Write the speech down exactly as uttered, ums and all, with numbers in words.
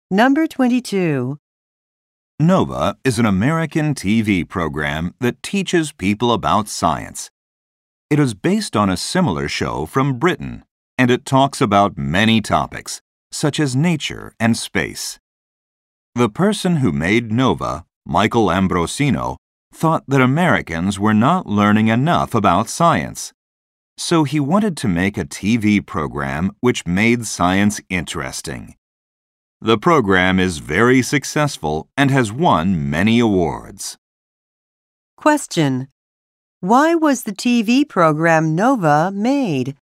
Number twenty-two. NOVA is an American T V program that teaches people about science. It is based on a similar show from Britain, and it talks about many topics, such as nature and space. The person who made NOVA, Michael Ambrosino, thought that Americans were not learning enough about science. So he wanted to make a T V program which made science interesting. The program is very successful and has won many awards. Question. Why was the T V program NOVA made?